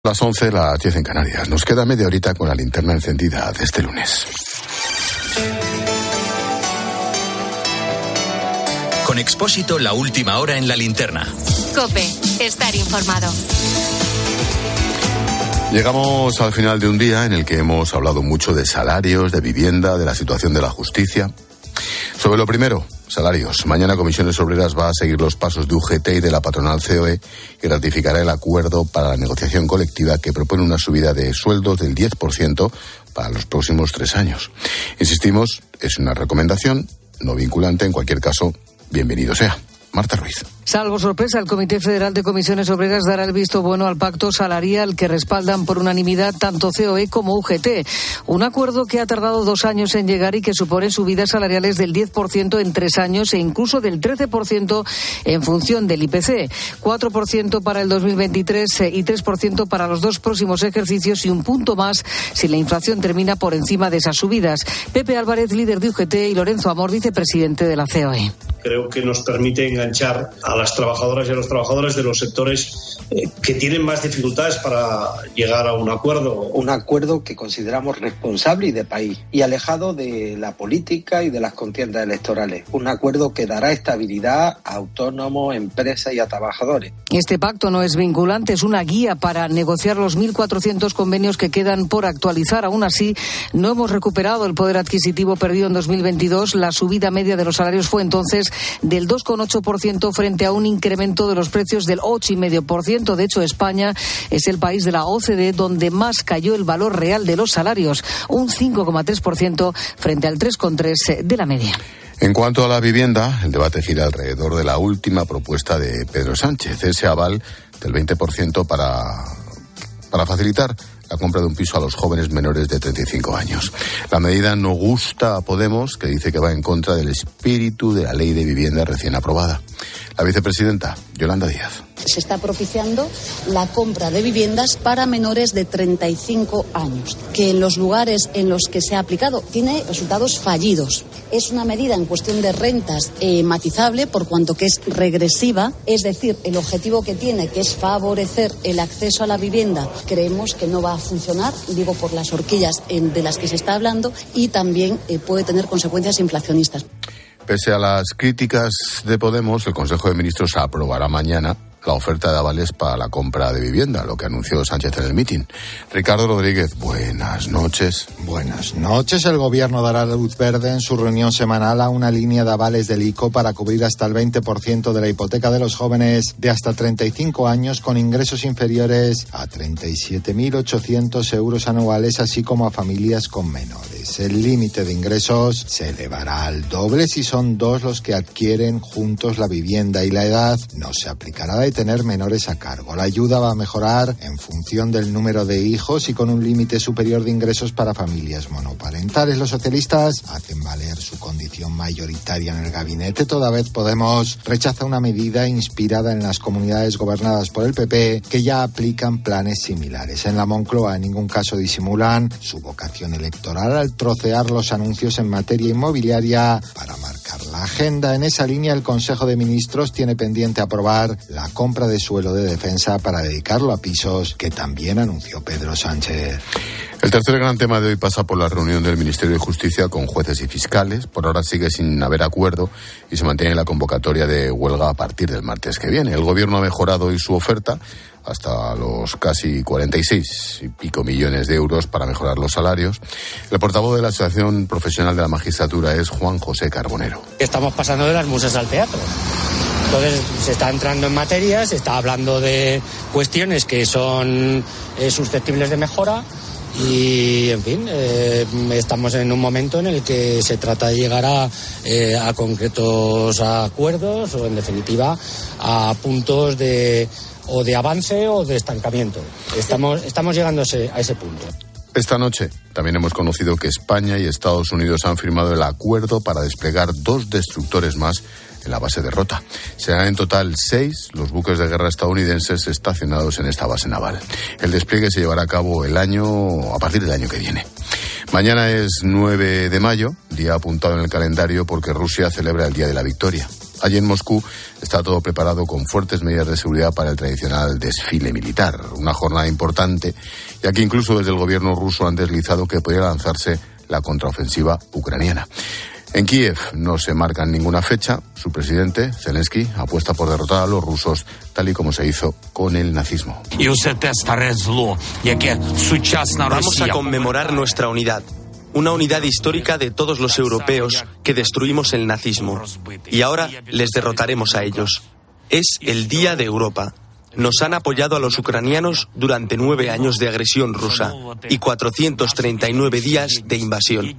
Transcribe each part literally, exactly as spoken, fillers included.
Las once, las diez en Canarias. Nos queda media horita con la linterna encendida de este lunes. Con Expósito, la última hora en la linterna. COPE, estar informado. Llegamos al final de un día en el que hemos hablado mucho de salarios, de vivienda, de la situación de la justicia. Sobre lo primero, salarios. Mañana Comisiones Obreras va a seguir los pasos de U G T y de la patronal C O E y ratificará el acuerdo para la negociación colectiva que propone una subida de sueldos del diez por ciento para los próximos tres años. Insistimos, es una recomendación, no vinculante. En cualquier caso, bienvenido sea. Marta Ruiz. Salvo sorpresa, el Comité Federal de Comisiones Obreras dará el visto bueno al pacto salarial que respaldan por unanimidad tanto C O E como U G T. Un acuerdo que ha tardado dos años en llegar y que supone subidas salariales del diez por ciento en tres años e incluso del trece por ciento en función del I P C. cuatro por ciento para el dos mil veintitrés y tres por ciento para los dos próximos ejercicios y un punto más si la inflación termina por encima de esas subidas. Pepe Álvarez, líder de U G T, y Lorenzo Amor, vicepresidente de la C O E. Creo que nos permite enganchar a las trabajadoras y a los trabajadores de los sectores eh, que tienen más dificultades para llegar a un acuerdo. Un acuerdo que consideramos responsable y de país y alejado de la política y de las contiendas electorales. Un acuerdo que dará estabilidad a autónomos, empresas y a trabajadores. Este pacto no es vinculante, es una guía para negociar los mil cuatrocientos convenios que quedan por actualizar. Aún así, no hemos recuperado el poder adquisitivo perdido en dos mil veintidós. La subida media de los salarios fue entonces del dos coma ocho por ciento frente a un incremento de los precios del ocho coma cinco por ciento. De hecho, España es el país de la O C D E donde más cayó el valor real de los salarios, un cinco coma tres por ciento frente al tres coma tres por ciento de la media. En cuanto a la vivienda, el debate gira alrededor de la última propuesta de Pedro Sánchez, ese aval del veinte por ciento para, para facilitar la compra de un piso a los jóvenes menores de treinta y cinco años. La medida no gusta a Podemos, que dice que va en contra del espíritu de la ley de vivienda recién aprobada. La vicepresidenta, Yolanda Díaz. Se está propiciando la compra de viviendas para menores de treinta y cinco años, que en los lugares en los que se ha aplicado tiene resultados fallidos. Es una medida en cuestión de rentas eh, matizable por cuanto que es regresiva, es decir, el objetivo que tiene, que es favorecer el acceso a la vivienda, creemos que no va a funcionar, digo por las horquillas en, de las que se está hablando, y también eh, puede tener consecuencias inflacionistas. Pese a las críticas de Podemos, el Consejo de Ministros aprobará mañana la oferta de avales para la compra de vivienda, lo que anunció Sánchez en el mitin. Ricardo Rodríguez, buenas noches. Buenas noches. El Gobierno dará luz verde en su reunión semanal a una línea de avales del I C O para cubrir hasta el veinte por ciento de la hipoteca de los jóvenes de hasta treinta y cinco años con ingresos inferiores a treinta y siete mil ochocientos euros anuales, así como a familias con menores. El límite de ingresos se elevará al doble si son dos los que adquieren juntos la vivienda y la edad no se aplicará de tener menores a cargo. La ayuda va a mejorar en función del número de hijos y con un límite superior de ingresos para familias monoparentales. Los socialistas hacen valer su condición mayoritaria en el gabinete, toda vez Podemos rechaza una medida inspirada en las comunidades gobernadas por el P P que ya aplican planes similares. En la Moncloa en ningún caso disimulan su vocación electoral al trocear los anuncios en materia inmobiliaria para marcar la agenda. En esa línea, el Consejo de Ministros tiene pendiente aprobar la compra de suelo de defensa para dedicarlo a pisos, que también anunció Pedro Sánchez. El tercer gran tema de hoy pasa por la reunión del Ministerio de Justicia con jueces y fiscales. Por ahora sigue sin haber acuerdo y se mantiene la convocatoria de huelga a partir del martes que viene. El Gobierno ha mejorado hoy su oferta hasta los casi cuarenta y seis y pico millones de euros para mejorar los salarios. El portavoz de la Asociación Profesional de la Magistratura es Juan José Carbonero. Estamos pasando de las musas al teatro. Entonces se está entrando en materia, se está hablando de cuestiones que son eh, susceptibles de mejora y, en fin, eh, estamos en un momento en el que se trata de llegar a, eh, a concretos acuerdos o, en definitiva, a puntos de o de avance o de estancamiento. Estamos, estamos llegando a ese, a ese punto. Esta noche también hemos conocido que España y Estados Unidos han firmado el acuerdo para desplegar dos destructores más en la base de Rota. Serán en total seis los buques de guerra estadounidenses estacionados en esta base naval. El despliegue se llevará a cabo el año, a partir del año que viene. Mañana es nueve de mayo, día apuntado en el calendario porque Rusia celebra el Día de la Victoria. Allí en Moscú está todo preparado con fuertes medidas de seguridad para el tradicional desfile militar. Una jornada importante, ya que incluso desde el gobierno ruso han deslizado que podría lanzarse la contraofensiva ucraniana. En Kiev no se marca ninguna fecha. Su presidente, Zelensky, apuesta por derrotar a los rusos, tal y como se hizo con el nazismo. Vamos a conmemorar nuestra unidad. Una unidad histórica de todos los europeos que destruimos el nazismo. Y ahora les derrotaremos a ellos. Es el Día de Europa. Nos han apoyado a los ucranianos durante nueve años de agresión rusa y cuatrocientos treinta y nueve días de invasión.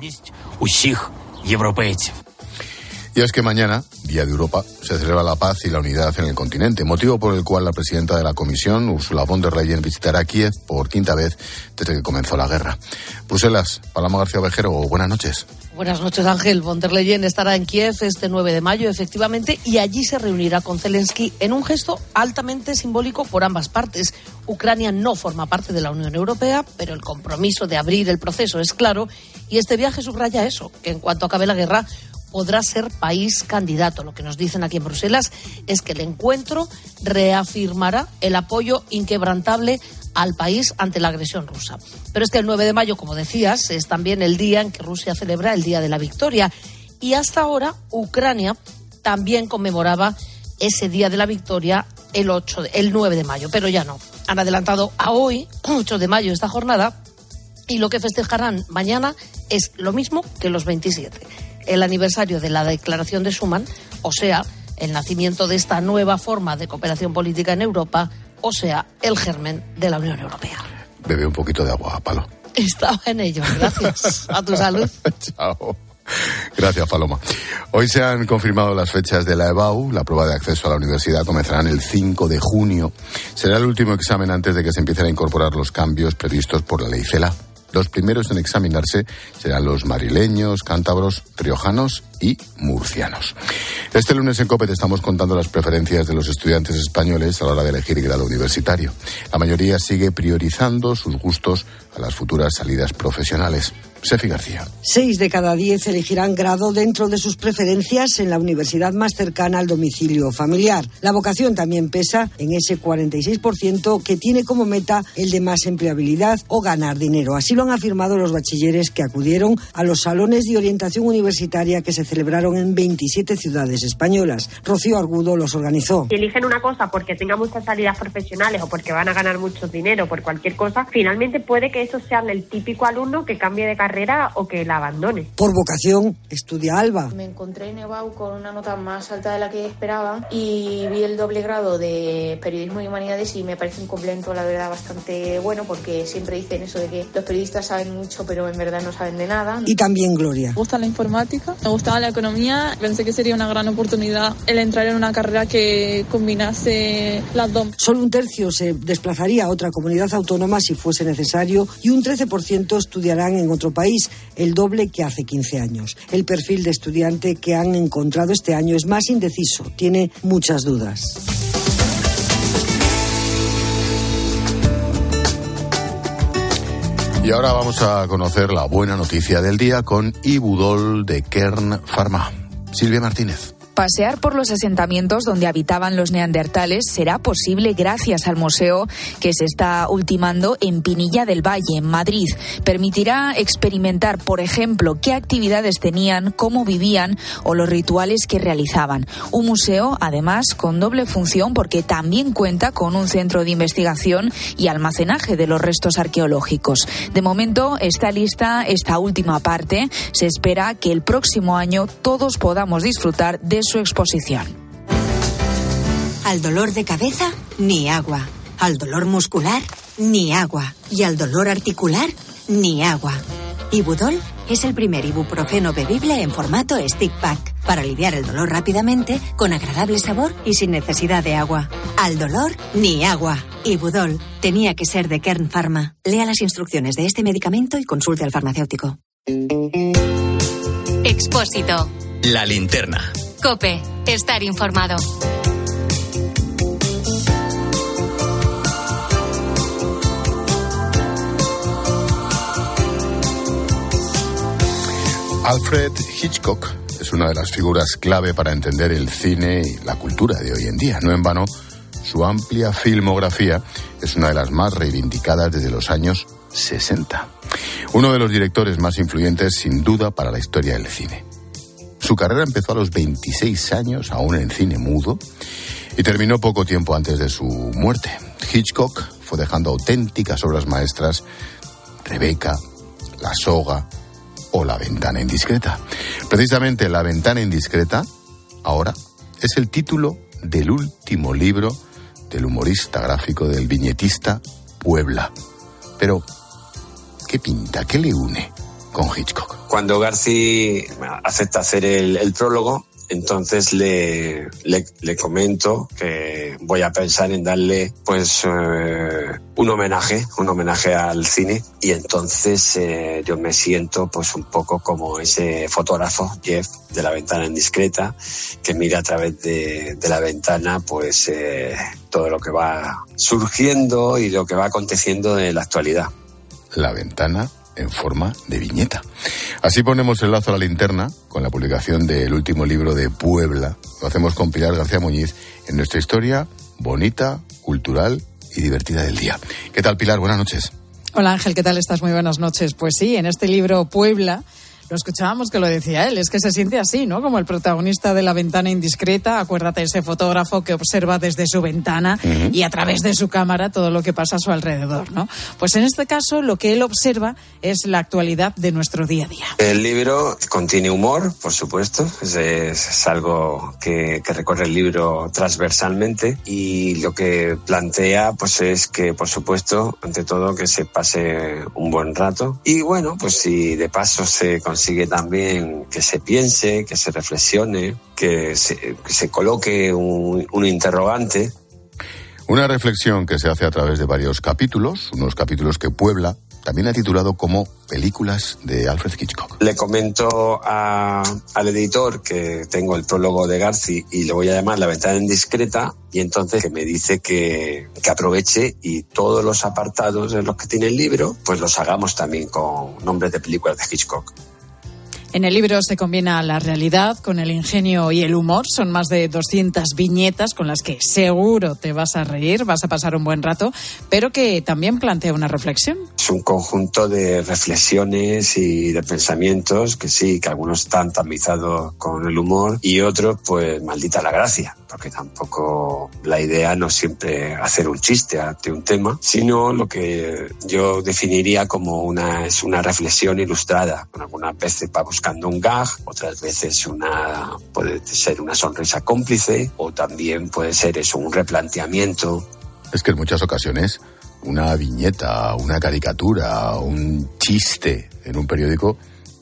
Y es que mañana, Día de Europa, se celebra la paz y la unidad en el continente, motivo por el cual la presidenta de la Comisión, Ursula von der Leyen, visitará Kiev por quinta vez desde que comenzó la guerra. Bruselas, Paloma García Ovejero, buenas noches. Buenas noches, Ángel. Von der Leyen estará en Kiev este nueve de mayo, efectivamente, y allí se reunirá con Zelensky en un gesto altamente simbólico por ambas partes. Ucrania no forma parte de la Unión Europea, pero el compromiso de abrir el proceso es claro, y este viaje subraya eso, que en cuanto acabe la guerra podrá ser país candidato. Lo que nos dicen aquí en Bruselas es que el encuentro reafirmará el apoyo inquebrantable al país ante la agresión rusa. Pero es que el nueve de mayo, como decías, es también el día en que Rusia celebra el Día de la Victoria. Y hasta ahora, Ucrania también conmemoraba ese Día de la Victoria el, ocho de, el nueve de mayo, pero ya no. Han adelantado a hoy, ocho de mayo, esta jornada, y lo que festejarán mañana es lo mismo que los veintisiete. El aniversario de la declaración de Schuman, o sea, el nacimiento de esta nueva forma de cooperación política en Europa, o sea, el germen de la Unión Europea. Bebe un poquito de agua, Palo. Estaba en ello, gracias. A tu salud. Chao. Gracias, Paloma. Hoy se han confirmado las fechas de la E B A U. La prueba de acceso a la universidad comenzará el cinco de junio. Será el último examen antes de que se empiecen a incorporar los cambios previstos por la ley CELA. Los primeros en examinarse serán los madrileños, cántabros, riojanos y murcianos. Este lunes en COPE te estamos contando las preferencias de los estudiantes españoles a la hora de elegir grado universitario. La mayoría sigue priorizando sus gustos a las futuras salidas profesionales. Sefi García. Seis de cada diez elegirán grado dentro de sus preferencias en la universidad más cercana al domicilio familiar. La vocación también pesa en ese cuarenta y seis por ciento que tiene como meta el de más empleabilidad o ganar dinero. Así lo han afirmado los bachilleres que acudieron a los salones de orientación universitaria que se celebraron en veintisiete ciudades españolas. Rocío Argudo los organizó. Si eligen una cosa porque tengan muchas salidas profesionales o porque van a ganar mucho dinero por cualquier cosa, finalmente puede que esos sean el típico alumno que cambie de carrera o que la abandone. Por vocación, estudia Alba. Me encontré en E B A U con una nota más alta de la que esperaba y vi el doble grado de periodismo y humanidades y me parece un complemento, la verdad, bastante bueno, porque siempre dicen eso de que los periodistas saben mucho pero en verdad no saben de nada. Y también Gloria. Me gusta la informática, me gustaba la economía, pensé que sería una gran oportunidad el entrar en una carrera que combinase las dos. Solo un tercio se desplazaría a otra comunidad autónoma si fuese necesario y un trece por ciento estudiarán en otro país, el doble que hace quince años. El perfil de estudiante que han encontrado este año es más indeciso, tiene muchas dudas. Y ahora vamos a conocer la buena noticia del día con Ibudol de Kern Pharma. Silvia Martínez. Pasear por los asentamientos donde habitaban los neandertales será posible gracias al museo que se está ultimando en Pinilla del Valle, en Madrid. Permitirá experimentar, por ejemplo, qué actividades tenían, cómo vivían o los rituales que realizaban. Un museo, además, con doble función porque también cuenta con un centro de investigación y almacenaje de los restos arqueológicos. De momento está lista esta última parte. Se espera que el próximo año todos podamos disfrutar de su exposición. Al dolor de cabeza, ni agua. Al dolor muscular, ni agua. Y al dolor articular, ni agua. Ibudol es el primer ibuprofeno bebible en formato stick pack para aliviar el dolor rápidamente, con agradable sabor y sin necesidad de agua. Al dolor, ni agua. Ibudol tenía que ser de Kern Pharma. Lea las instrucciones de este medicamento y consulte al farmacéutico. Expósito. La linterna. COPE. Estar informado. Alfred Hitchcock es es una de las figuras clave para entender el cine y la cultura de hoy en día. No en vano, su amplia filmografía es una de las más reivindicadas desde los años sesenta. Uno de los directores más influyentes, sin duda, para la historia del cine. Su carrera empezó a los veintiséis años, aún en cine mudo, y terminó poco tiempo antes de su muerte. Hitchcock fue dejando auténticas obras maestras: Rebeca, La soga o La ventana indiscreta. Precisamente La ventana indiscreta, ahora, es el título del último libro del humorista gráfico, del viñetista Puebla. Pero, ¿qué pinta? ¿Qué le une con Hitchcock? Cuando Garci acepta hacer el, el prólogo, entonces le, le, le comento que voy a pensar en darle pues eh, un homenaje, un homenaje al cine, y entonces eh, yo me siento pues un poco como ese fotógrafo, Jeff, de La ventana indiscreta, que mira a través de, de la ventana pues eh, todo lo que va surgiendo y lo que va aconteciendo en la actualidad. La ventana en forma de viñeta. Así ponemos el lazo a la linterna con la publicación del último libro de Puebla. Lo hacemos con Pilar García Muñiz en nuestra historia bonita, cultural y divertida del día. ¿Qué tal, Pilar? Buenas noches. Hola, Ángel, ¿qué tal estás? Muy buenas noches. Pues sí, en este libro Puebla, lo escuchábamos que lo decía él, es que se siente así, ¿no? Como el protagonista de La ventana indiscreta. Acuérdate, ese fotógrafo que observa desde su ventana uh-huh. y a través de su cámara todo lo que pasa a su alrededor, ¿no? Pues en este caso lo que él observa es la actualidad de nuestro día a día. El libro contiene humor, por supuesto, es, es algo que, que recorre el libro transversalmente, y lo que plantea pues es que, por supuesto, ante todo, que se pase un buen rato, y bueno, pues si de paso se consigue Sigue también que se piense, que se reflexione, que se, que se coloque un, un interrogante. Una reflexión que se hace a través de varios capítulos, unos capítulos que Puebla también ha titulado como Películas de Alfred Hitchcock. Le comento a, al editor que tengo el prólogo de Garci y le voy a llamar La ventana indiscreta, y entonces que me dice que, que aproveche y todos los apartados en los que tiene el libro pues los hagamos también con nombres de películas de Hitchcock. En el libro se combina la realidad con el ingenio y el humor. Son más de doscientas viñetas con las que seguro te vas a reír, vas a pasar un buen rato, pero que también plantea una reflexión. Es un conjunto de reflexiones y de pensamientos que sí, que algunos están tamizados con el humor y otros, pues, maldita la gracia, porque tampoco la idea no es siempre hacer un chiste ante un tema, sino lo que yo definiría como una, es una reflexión ilustrada, con algunas veces para buscar buscando un gag, otras veces una puede ser una sonrisa cómplice, o también puede ser eso, un replanteamiento. Es que en muchas ocasiones una viñeta, una caricatura, un chiste en un periódico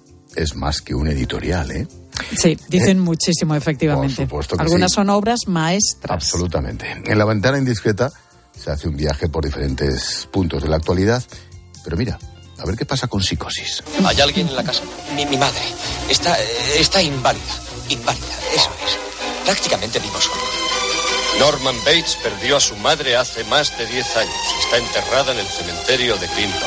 es más que un editorial, ¿eh? Sí, dicen ¿Eh? muchísimo, efectivamente. Por supuesto que Algunas sí. son obras maestras. Absolutamente. En La ventana indiscreta se hace un viaje por diferentes puntos de la actualidad, pero mira, a ver qué pasa con Psicosis. ¿Hay alguien en la casa? Mi, mi madre. Está, está inválida. Inválida, eso es. Prácticamente vivo solo. Norman Bates perdió a su madre hace más de diez años. Está enterrada en el cementerio de Clinton.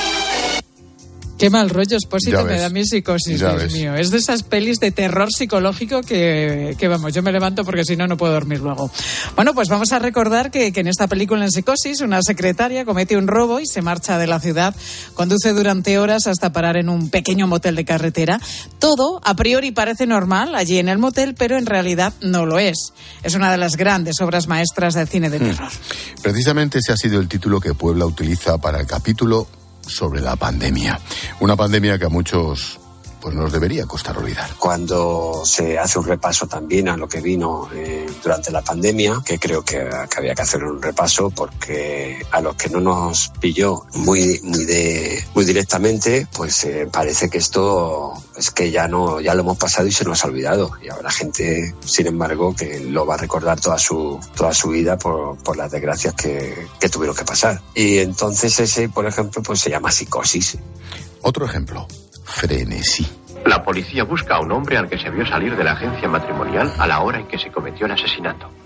Qué mal rollo, Espósito, me da mi Psicosis, ya Dios ves. mío. Es de esas pelis de terror psicológico que, que, vamos, yo me levanto porque si no, no puedo dormir luego. Bueno, pues vamos a recordar que, que en esta película, en Psicosis, una secretaria comete un robo y se marcha de la ciudad. Conduce durante horas hasta parar en un pequeño motel de carretera. Todo, a priori, parece normal allí en el motel, pero en realidad no lo es. Es una de las grandes obras maestras del cine de terror. Hmm. Precisamente ese ha sido el título que Puebla utiliza para el capítulo sobre la pandemia. Una pandemia que a muchos pues nos debería costar olvidar. Cuando se hace un repaso también a lo que vino eh, durante la pandemia, que creo que, que había que hacer un repaso porque a los que no nos pilló muy muy de muy directamente, pues eh, parece que esto es que ya no ya lo hemos pasado y se nos ha olvidado, y habrá gente, sin embargo, que lo va a recordar toda su toda su vida por, por las desgracias que, que tuvieron que pasar. Y entonces ese, por ejemplo, pues se llama Psicosis. Otro ejemplo, Frenesí. La policía busca a un hombre al que se vio salir de la agencia matrimonial a la hora en que se cometió el asesinato.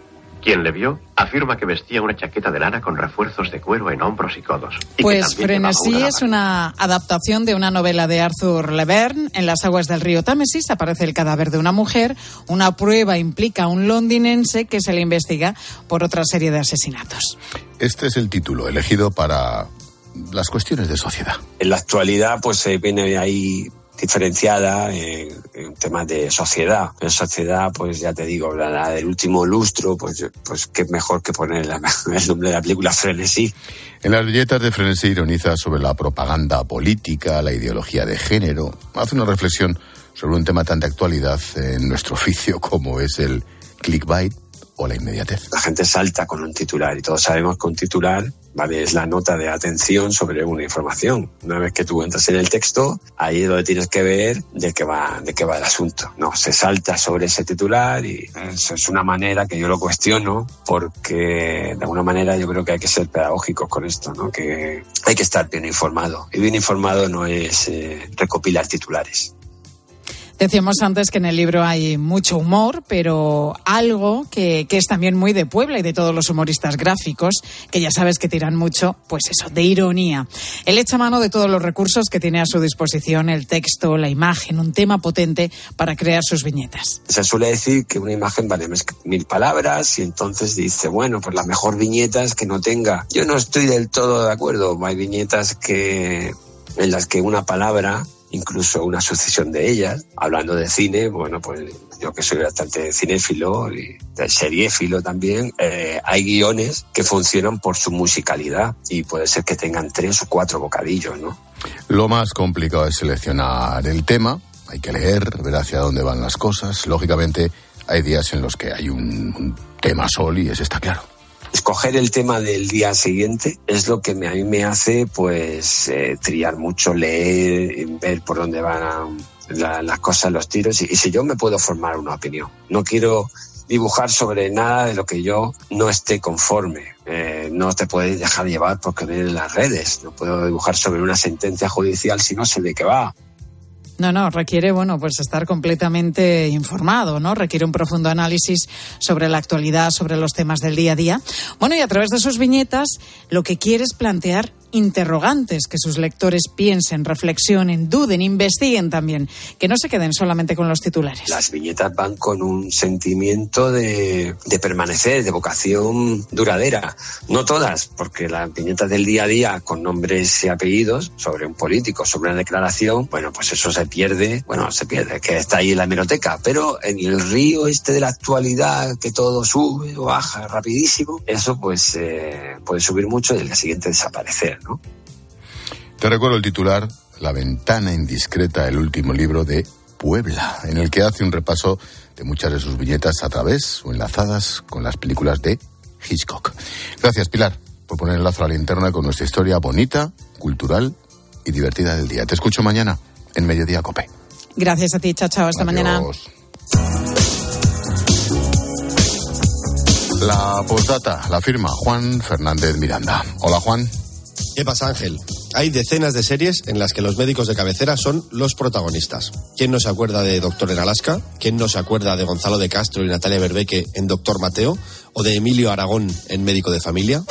Quien le vio afirma que vestía una chaqueta de lana con refuerzos de cuero en hombros y codos. Y pues Frenesí es una adaptación de una novela de Arthur Leverne. En las aguas del río Támesis aparece el cadáver de una mujer. Una prueba implica a un londinense que se le investiga por otra serie de asesinatos. Este es el título elegido para las cuestiones de sociedad. En la actualidad, pues se viene ahí diferenciada en, en temas de sociedad. En sociedad, pues ya te digo, la, la del último lustro, pues, pues qué mejor que poner la, el nombre de la película Frenesí. En las viñetas de Frenesí ironiza sobre la propaganda política, la ideología de género. Hace una reflexión sobre un tema tan de actualidad en nuestro oficio como es el clickbait o la inmediatez. La gente salta con un titular y todos sabemos que un titular, vale, es la nota de atención sobre una información. Una vez que tú entras en el texto, ahí es donde tienes que ver de qué va, de qué va el asunto. No, se salta sobre ese titular y eso es una manera que yo lo cuestiono porque de alguna manera yo creo que hay que ser pedagógicos con esto, ¿no? Que hay que estar bien informado. Y bien informado no es eh, recopilar titulares. Decíamos antes que en el libro hay mucho humor, pero algo que, que es también muy de Puebla y de todos los humoristas gráficos, que ya sabes que tiran mucho, pues eso, de ironía. Él echa mano de todos los recursos que tiene a su disposición, el texto, la imagen, un tema potente para crear sus viñetas. Se suele decir que una imagen vale mil palabras y entonces dice, bueno, pues la mejor viñeta es que no tenga. Yo no estoy del todo de acuerdo. Hay viñetas que en las que una palabra, incluso una sucesión de ellas, hablando de cine, bueno, pues yo que soy bastante cinéfilo y seriéfilo también, eh, hay guiones que funcionan por su musicalidad y puede ser que tengan tres o cuatro bocadillos, ¿no? Lo más complicado es seleccionar el tema, hay que leer, ver hacia dónde van las cosas. Lógicamente hay días en los que hay un, un tema sol y ese está claro. Escoger el tema del día siguiente es lo que me, a mí me hace pues eh, triar mucho, leer, ver por dónde van la, las cosas, los tiros y, y si yo me puedo formar una opinión. No quiero dibujar sobre nada de lo que yo no esté conforme. Eh, no te puedes dejar llevar porque vienen las redes. No puedo dibujar sobre una sentencia judicial si no sé de qué va. No, no, requiere, bueno, pues estar completamente informado, ¿no? Requiere un profundo análisis sobre la actualidad, sobre los temas del día a día. Bueno, y a través de sus viñetas, lo que quiere es plantear interrogantes, que sus lectores piensen, reflexionen, duden, investiguen también, que no se queden solamente con los titulares. Las viñetas van con un sentimiento de, de permanecer, de vocación duradera. No todas, porque las viñetas del día a día con nombres y apellidos sobre un político, sobre una declaración, bueno, pues eso se pierde, bueno, se pierde, que está ahí en la hemeroteca, pero en el río este de la actualidad, que todo sube o baja rapidísimo, eso pues eh, puede subir mucho y el día siguiente desaparecer, ¿no? Te recuerdo el titular, La ventana indiscreta, el último libro de Puebla, en el que hace un repaso de muchas de sus viñetas a través o enlazadas con las películas de Hitchcock. Gracias, Pilar, por poner el lazo a la linterna con nuestra historia bonita, cultural y divertida del día. Te escucho mañana en Mediodía COPE. Gracias a ti, chao, chao, hasta Adiós. Mañana. La postdata la firma Juan Fernández Miranda. Hola, Juan. ¿Qué pasa, Ángel? Hay decenas de series en las que los médicos de cabecera son los protagonistas. ¿Quién no se acuerda de Doctor en Alaska? ¿Quién no se acuerda de Gonzalo de Castro y Natalia Berbeque en Doctor Mateo? ¿O de Emilio Aragón en Médico de Familia?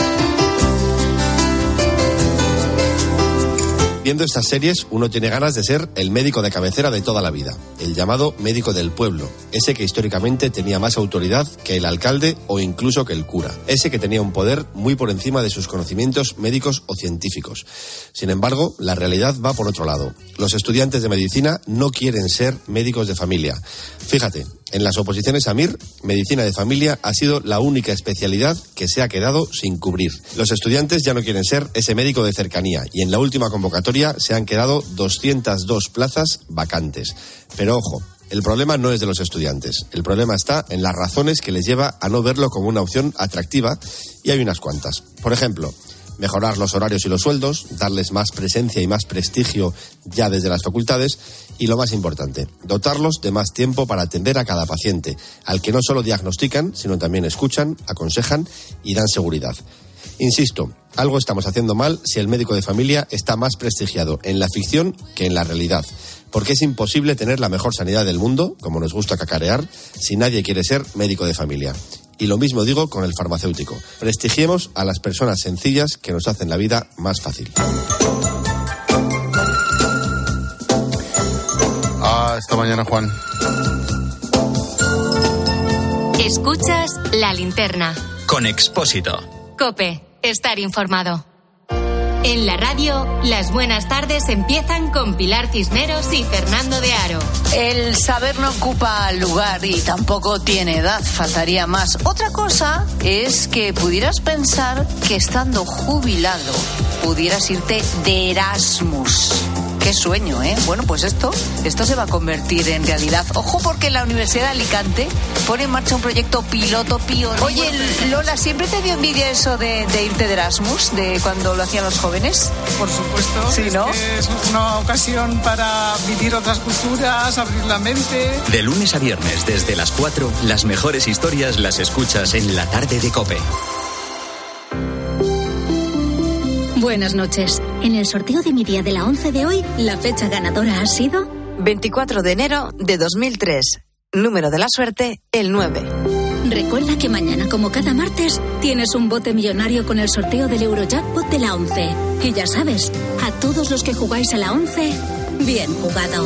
Viendo estas series, uno tiene ganas de ser el médico de cabecera de toda la vida, el llamado médico del pueblo, ese que históricamente tenía más autoridad que el alcalde o incluso que el cura, ese que tenía un poder muy por encima de sus conocimientos médicos o científicos. Sin embargo, la realidad va por otro lado. Los estudiantes de medicina no quieren ser médicos de familia. Fíjate, en las oposiciones a M I R, medicina de familia ha sido la única especialidad que se ha quedado sin cubrir. Los estudiantes ya no quieren ser ese médico de cercanía y en la última convocatoria se han quedado doscientas dos plazas vacantes. Pero ojo, el problema no es de los estudiantes. El problema está en las razones que les lleva a no verlo como una opción atractiva y hay unas cuantas. Por ejemplo, mejorar los horarios y los sueldos, darles más presencia y más prestigio ya desde las facultades y, lo más importante, dotarlos de más tiempo para atender a cada paciente, al que no solo diagnostican, sino también escuchan, aconsejan y dan seguridad. Insisto, algo estamos haciendo mal si el médico de familia está más prestigiado en la ficción que en la realidad, porque es imposible tener la mejor sanidad del mundo, como nos gusta cacarear, si nadie quiere ser médico de familia. Y lo mismo digo con el farmacéutico. Prestigiemos a las personas sencillas que nos hacen la vida más fácil. Hasta mañana, Juan. Escuchas La Linterna. Con Expósito. COPE. Estar informado. En la radio, las buenas tardes empiezan con Pilar Cisneros y Fernando de Aro. El saber no ocupa lugar y tampoco tiene edad, faltaría más. Otra cosa es que pudieras pensar que estando jubilado pudieras irte de Erasmus. Qué sueño, ¿eh? Bueno, pues esto, esto se va a convertir en realidad. Ojo, porque la Universidad de Alicante pone en marcha un proyecto piloto pionero. Oye, Lola, ¿siempre te dio envidia eso de, de irte de Erasmus, de cuando lo hacían los jóvenes? Por supuesto. Sí, ¿no? Es que es una ocasión para vivir otras culturas, abrir la mente. De lunes a viernes, desde las cuatro, las mejores historias las escuchas en la tarde de COPE. Buenas noches. En el sorteo de mi día de la once de hoy, la fecha ganadora ha sido veinticuatro de enero de dos mil tres. Número de la suerte, el nueve. Recuerda que mañana, como cada martes, tienes un bote millonario con el sorteo del Eurojackpot de la once. Y ya sabes, a todos los que jugáis a la once, bien jugado.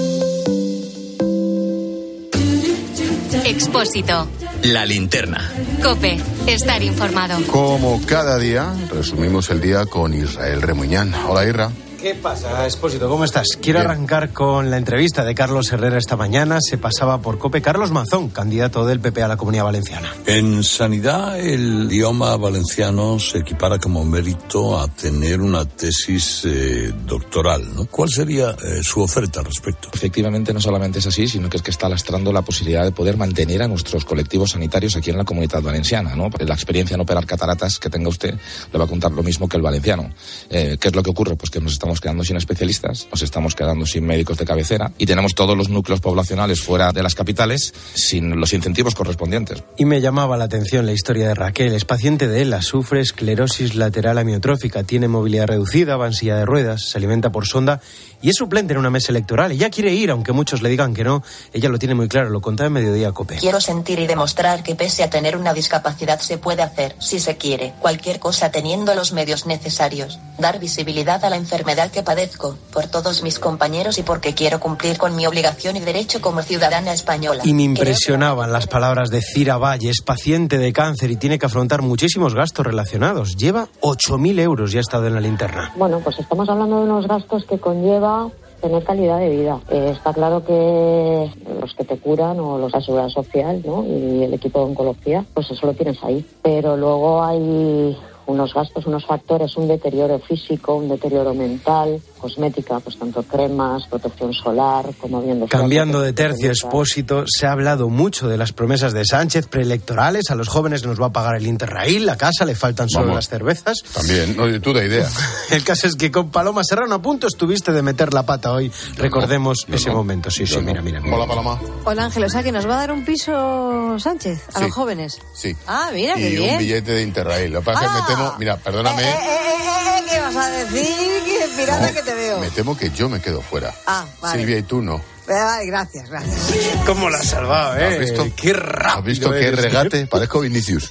Expósito. La Linterna. COPE. Estar informado. Como cada día, resumimos el día con Israel Remuñán. Hola, Isra. ¿Qué pasa, Expósito? ¿Cómo estás? Quiero Bien. arrancar con la entrevista de Carlos Herrera esta mañana. Se pasaba por COPE. Carlos Mazón, candidato del P P a la Comunidad Valenciana. En sanidad, el idioma valenciano se equipara como mérito a tener una tesis eh, doctoral, ¿no? ¿Cuál sería eh, su oferta al respecto? Efectivamente, no solamente es así, sino que es que está lastrando la posibilidad de poder mantener a nuestros colectivos sanitarios aquí en la Comunidad Valenciana, ¿no? La experiencia en operar cataratas que tenga usted le va a contar lo mismo que el valenciano. Eh, ¿Qué es lo que ocurre? Pues que nos estamos quedando sin especialistas, nos estamos quedando sin médicos de cabecera y tenemos todos los núcleos poblacionales fuera de las capitales sin los incentivos correspondientes. Y me llamaba la atención la historia de Raquel. Es paciente de ELA, sufre esclerosis lateral amiotrófica, tiene movilidad reducida, va en silla de ruedas, se alimenta por sonda y es suplente en una mesa electoral. Ella quiere ir, aunque muchos le digan que no. Ella lo tiene muy claro, lo contaba en Mediodía COPE. Quiero sentir y demostrar que pese a tener una discapacidad se puede hacer, si se quiere, cualquier cosa teniendo los medios necesarios. Dar visibilidad a la enfermedad que padezco por todos mis compañeros y porque quiero cumplir con mi obligación y derecho como ciudadana española. Y me impresionaban las palabras de Cira Valle. Es paciente de cáncer y tiene que afrontar muchísimos gastos relacionados. Lleva ocho mil euros y ha estado en la linterna. Bueno, pues estamos hablando de unos gastos que conlleva tener calidad de vida. Eh, está claro que los que te curan o los de la seguridad social, ¿no? Y el equipo de oncología, pues eso lo tienes ahí. Pero luego hay unos gastos, unos factores, un deterioro físico, un deterioro mental, cosmética, pues tanto cremas, protección solar, como bien decía. Cambiando de tercio, Expósito, se ha hablado mucho de las promesas de Sánchez preelectorales. A los jóvenes nos va a pagar el Interrail, la casa, le faltan solo Vamos. las cervezas. También, no, tú de idea. El caso es que con Paloma Serrano a punto estuviste de meter la pata hoy. Yo Recordemos no, ese no. momento. Sí, yo sí, no. mira, mira, mira. Hola, Paloma. Hola, Ángel, o sea que nos va a dar un piso Sánchez a sí. los jóvenes. Sí. Ah, mira, y qué bien. Y un billete de Interrail. Lo que pasa ah. es que me temo, mira, perdóname. Eh, eh, eh, eh, ¿Qué vas a decir? Que pirata no, que te veo. Me temo que yo me quedo fuera. Ah, vale. Silvia y tú no. Vale, gracias, gracias. ¿Cómo la has salvado, eh? ¿Has visto? Qué rápido. ¿Has visto qué regate? Parezco Vinicius.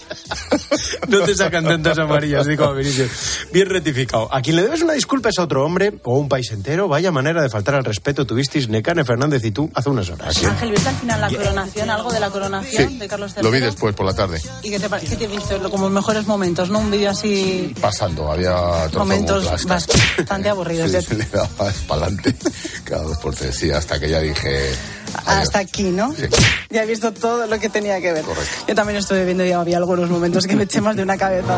No te sacan tantas amarillas, digo Vinicius. Bien rectificado. A quien le debes una disculpa es a otro hombre o un país entero. Vaya manera de faltar al respeto tuvisteis Necane Fernández y tú hace unas horas. Ángel, ¿viste al final la coronación? ¿Algo de la coronación sí, de Carlos tercero? Lo vi después, por la tarde. ¿Y qué te, qué te viste? Como mejores momentos, ¿no? Un vídeo así... Pasando, había momentos bastante aburridos. Sí, se le daba para adelante cada dos por tres, sí, hasta que ya dije... Adiós. Hasta aquí, ¿no? Sí. Ya he visto todo lo que tenía que ver. Correcto. Yo también estuve viendo y había algunos momentos que me eché más de una cabeza.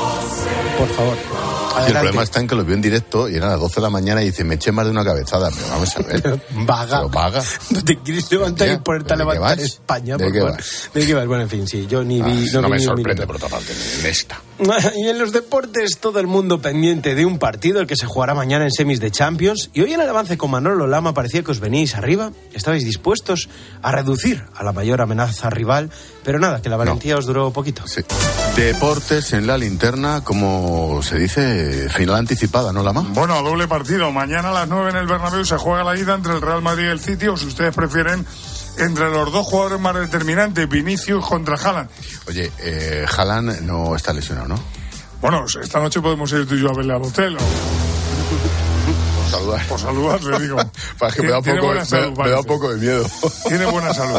Por favor. Y el problema está en que lo vio en directo y eran las doce de la mañana y dice, me eché más de una cabezada. Pero vamos a ver. Vaga. Pero vaga. No te quieres levantar y ponerte a levantar España. ¿De por qué favor. vas? ¿De qué vas? Bueno, en fin, sí. Yo ni vi... Ah, no no vi me ni sorprende, por otra parte, en esta. Y en los deportes, todo el mundo pendiente de un partido, el que se jugará mañana en semis de Champions. Y hoy en el avance con Manolo Lama parecía que os venís arriba. Estabais dispuestos a reducir a la mayor amenaza rival. Pero nada, que la valentía no. os duró poquito. Sí. Deportes en la linterna, como se dice, final anticipada, ¿no, Lama? Bueno, doble partido. Mañana a las nueve en el Bernabéu se juega la ida entre el Real Madrid y el City, o si ustedes prefieren, entre los dos jugadores más determinantes, Vinicius contra Haaland. Oye, eh, Haaland no está lesionado, ¿no? Bueno, esta noche podemos ir tú y yo a verle al hotel, ¿o? Por saludar. Por saludar, le digo. Para que me da, poco, salud, me, me da un poco de miedo. Tiene buena salud.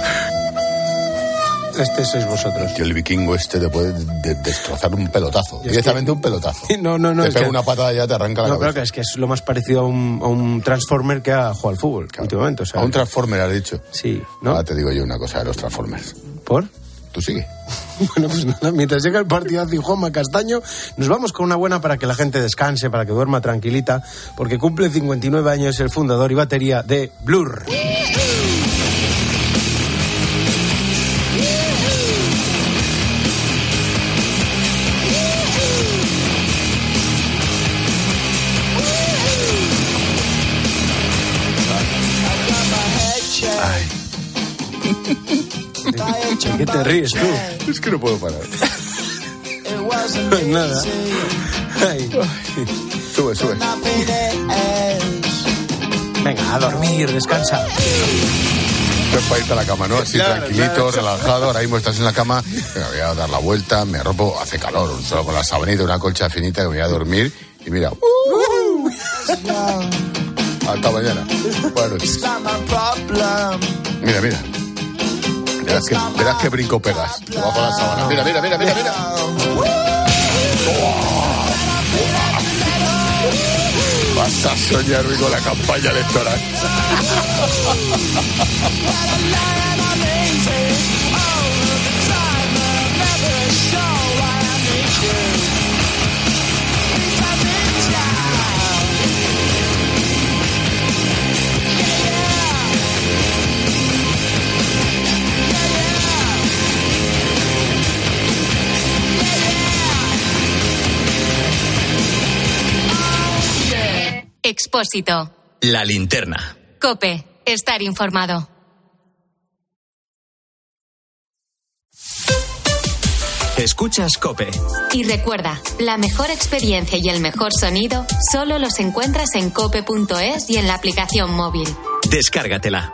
Este sois vosotros. Que el vikingo este te puede de- destrozar un pelotazo. Directamente que... un pelotazo. No, no, no. Te es pega que... una patada y ya te arranca la no, cabeza. No, claro, que es que es lo más parecido a un, a un Transformer que a jugar al fútbol, claro. Últimamente. O sea, a un Transformer, has dicho. Sí, ¿no? Ahora te digo yo una cosa de los Transformers. ¿Por? Tú sigue. Bueno, pues nada, mientras llega el partidazo y Juanma Castaño, nos vamos con una buena para que la gente descanse, para que duerma tranquilita, porque cumple cincuenta y nueve años el fundador y batería de Blur. ¿De qué te ríes tú? Es que no puedo parar. Nada. Ay. Sube, sube. Venga, a dormir, descansa. Esto es para irte a la cama, ¿no? Así claro, tranquilito, claro. relajado. Ahora mismo estás en la cama. Me voy a dar la vuelta, me arropo. Hace calor, solo con la sabanita y una colcha finita que me voy a dormir. Y mira. Uh, hasta mañana. Buenas noches. Mira, mira. Verás que, verás que brinco pegas debajo de la sábana. Mira, mira, mira, mira, mira. Vas a soñar con la campaña electoral. Expósito. La linterna. COPE. Estar informado. Escuchas COPE. Y recuerda, la mejor experiencia y el mejor sonido solo los encuentras en cope punto es y en la aplicación móvil. Descárgatela.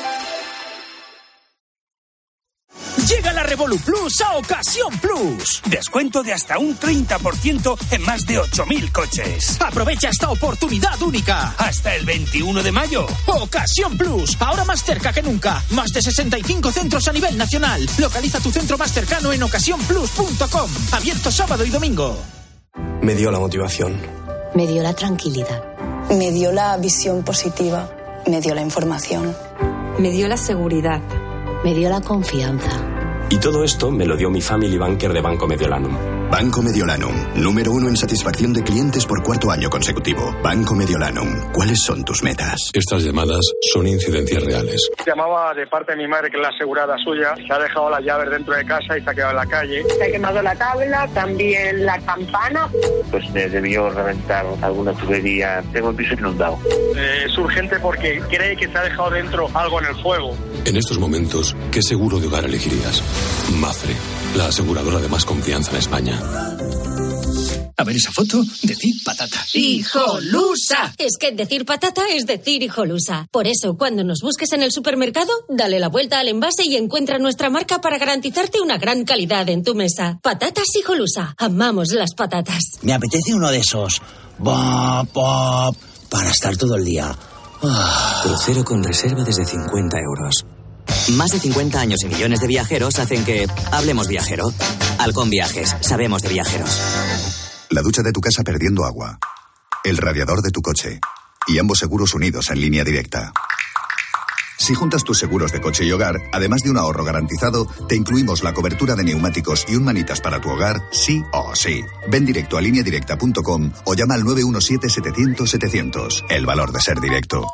Llega la Revolu Plus a Ocasión Plus. Descuento de hasta un treinta por ciento en más de ocho mil coches. Aprovecha esta oportunidad única. Hasta el veintiuno de mayo. Ocasión Plus. Ahora más cerca que nunca. Más de sesenta y cinco centros a nivel nacional. Localiza tu centro más cercano en ocasión plus punto com. Abierto sábado y domingo. Me dio la motivación. Me dio la tranquilidad. Me dio la visión positiva. Me dio la información. Me dio la seguridad. Me dio la confianza. Y todo esto me lo dio mi Family Banker de Banco Mediolanum. Banco Mediolanum, número uno en satisfacción de clientes por cuarto año consecutivo. Banco Mediolanum, ¿cuáles son tus metas? Estas llamadas son incidencias reales. Llamaba de parte de mi madre, que es la asegurada suya. Se ha dejado las llaves dentro de casa y se ha quedado en la calle. Se ha quemado la tabla, también la campana. Pues me debió reventar alguna tubería. Tengo el piso inundado. Eh, es urgente porque cree que se ha dejado dentro algo en el fuego. En estos momentos, ¿qué seguro de hogar elegirías? Mafre, la aseguradora de más confianza en España. A ver esa foto, decir patata. ¡Hijolusa! Es que decir patata es decir hijolusa. Por eso, cuando nos busques en el supermercado, dale la vuelta al envase y encuentra nuestra marca para garantizarte una gran calidad en tu mesa. Patatas Hijolusa. Amamos las patatas. Me apetece uno de esos. Bop, bop, para estar todo el día. Ah. Crucero con reserva desde cincuenta euros. Más de cincuenta años y millones de viajeros hacen que hablemos viajero. Halcón Viajes, sabemos de viajeros. La ducha de tu casa perdiendo agua. El radiador de tu coche. Y ambos seguros unidos en línea directa. Si juntas tus seguros de coche y hogar, además de un ahorro garantizado, te incluimos la cobertura de neumáticos y un manitas para tu hogar, sí o sí. Ven directo a línea directa punto com o llama al nueve uno siete, setecientos, setecientos. El valor de ser directo.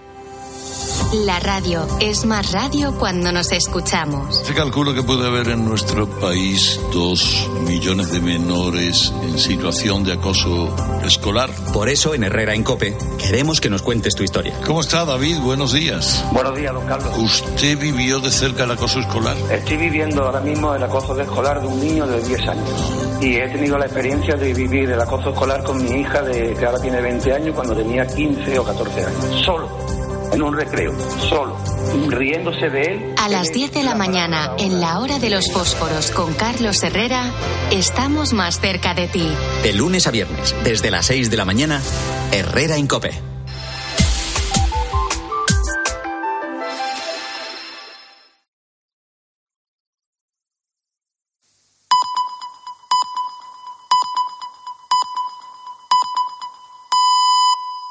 La radio es más radio cuando nos escuchamos. Se calcula que puede haber en nuestro país dos millones de menores en situación de acoso escolar. Por eso en Herrera en COPE queremos que nos cuentes tu historia. ¿Cómo está, David? Buenos días. Buenos días, don Carlos. ¿Usted vivió de cerca el acoso escolar? Estoy viviendo ahora mismo el acoso escolar de un niño de diez años. Y he tenido la experiencia de vivir el acoso escolar con mi hija, de que ahora tiene veinte años, cuando tenía quince o catorce años. Solo. En en un recreo, solo, riéndose de él. A las diez de la mañana, en la hora de los fósforos con Carlos Herrera, estamos más cerca de ti. De lunes a viernes, desde las seis de la mañana, Herrera en COPE.